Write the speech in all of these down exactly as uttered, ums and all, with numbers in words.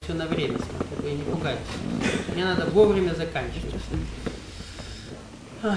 Все на время смотрю, вы не пугайтесь. Мне надо вовремя заканчивать. Ой.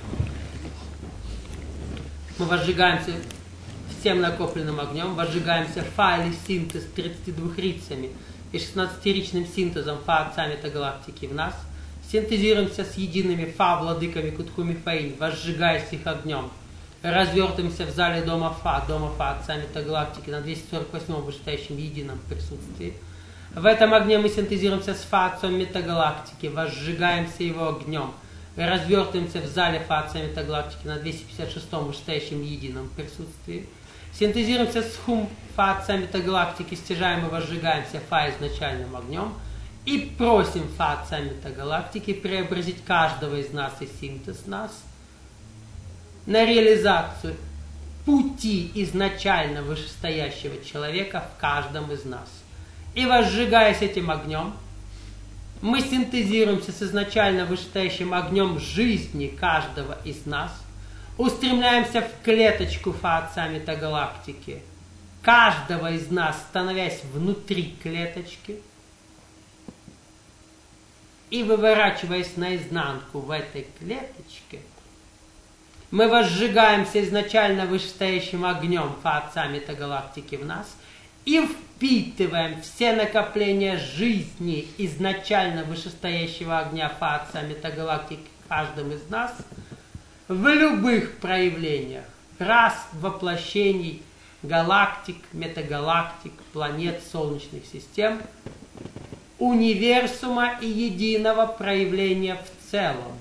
Мы возжигаемся всем накопленным огнем, возжигаемся фа или синтез тридцатью двумя рицами и шестнадцатиричным синтезом фа отца метагалактики в нас, синтезируемся с едиными фа владыками Кутхуми Фаинь, возжигаясь их огнем, развертываемся в зале дома фа, дома фа отца метагалактики на двести сорок восьмом вышестоящем едином присутствии. В этом огне мы синтезируемся с фа отцом метагалактики, возжигаемся его огнем, развертываемся в зале фа отца метагалактики на двести пятьдесят шестом вышестоящем едином присутствии. Синтезируемся с хум фа отца метагалактики, стяжаем и возжигаемся фа изначальным огнем и просим фа отца метагалактики преобразить каждого из нас и синтез нас на реализацию пути изначально вышестоящего человека в каждом из нас. И возжигаясь этим огнем, мы синтезируемся с изначально вышестоящим огнем жизни каждого из нас, устремляемся в клеточку фа отца метагалактики, каждого из нас, становясь внутри клеточки, и выворачиваясь наизнанку в этой клеточке, мы возжигаемся изначально вышестоящим огнем фа отца метагалактики в нас и впитываем все накопления жизни изначально вышестоящего огня фа отца метагалактики в каждом из нас в любых проявлениях, рас, воплощений, галактик, метагалактик, планет, солнечных систем, универсума и единого проявления в целом.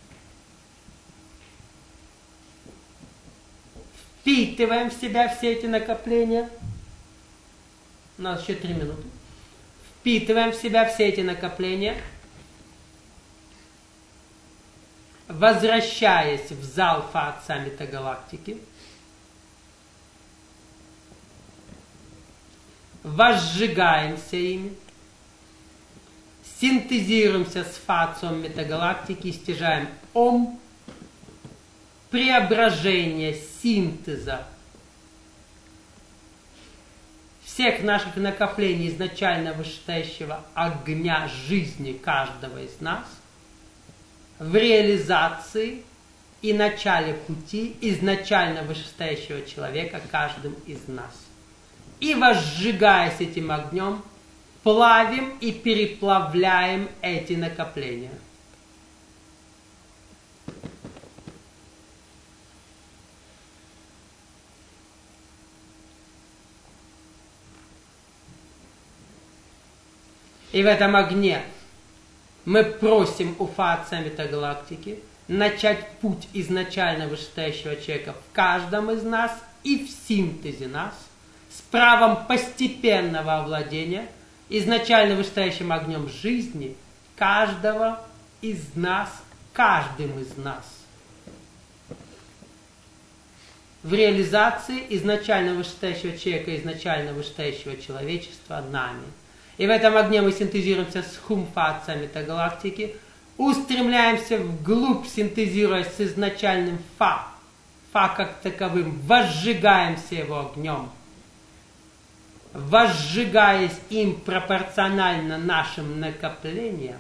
Впитываем в себя все эти накопления. У нас еще три минуты. Впитываем в себя все эти накопления, возвращаясь в зал фа отца метагалактики, возжигаемся ими, синтезируемся с фа отцом метагалактики и стяжаем ом, преображение синтеза всех наших накоплений изначально вышестоящего огня жизни каждого из нас в реализации и начале пути изначально вышестоящего человека каждым из нас. И возжигаясь этим огнем, плавим и переплавляем эти накопления. И в этом огне мы просим у фа отца метагалактики начать путь изначально вышестоящего человека в каждом из нас и в синтезе нас с правом постепенного овладения изначально вышестоящим огнем жизни каждого из нас, каждым из нас. В реализации изначально вышестоящего человека, изначально вышестоящего человечества нами. И в этом огне мы синтезируемся с хум фа отца метагалактики, устремляемся вглубь, синтезируясь с изначальным фа, фа как таковым, возжигаемся его огнем, возжигаясь им пропорционально нашим накоплениям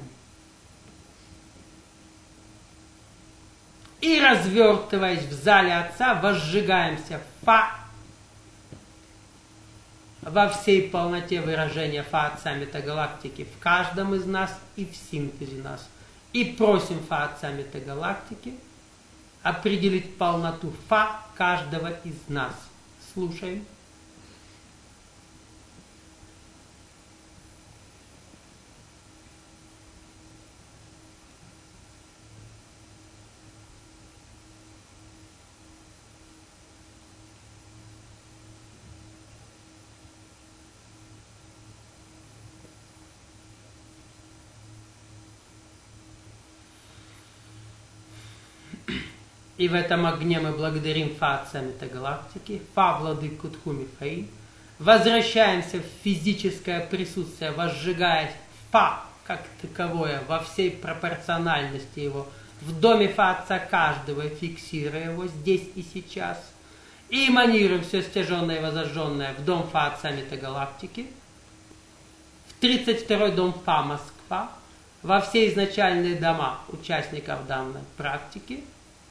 и развертываясь в зале отца, возжигаемся фа во всей полноте выражения фа отца метагалактики в каждом из нас и в синтезе нас. И просим фа отца метагалактики определить полноту фа каждого из нас. Слушаем. И в этом огне мы благодарим фа отца метагалактики, фа владык Кутхуми Фаинь, возвращаемся в физическое присутствие, возжигая фа как таковое во всей пропорциональности его в доме фа отца каждого, фиксируя его здесь и сейчас, и эманируем все стяженное и возожженное в дом фа отца метагалактики, в тридцать второй дом ФА Москва, во все изначальные дома участников данной практики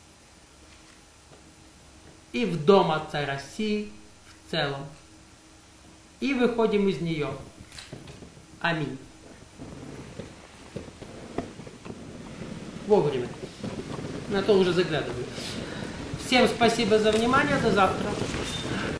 и в Дом Отца России в целом. И выходим из нее. Аминь. Вовремя. На то уже заглядываю. Всем спасибо за внимание. До завтра.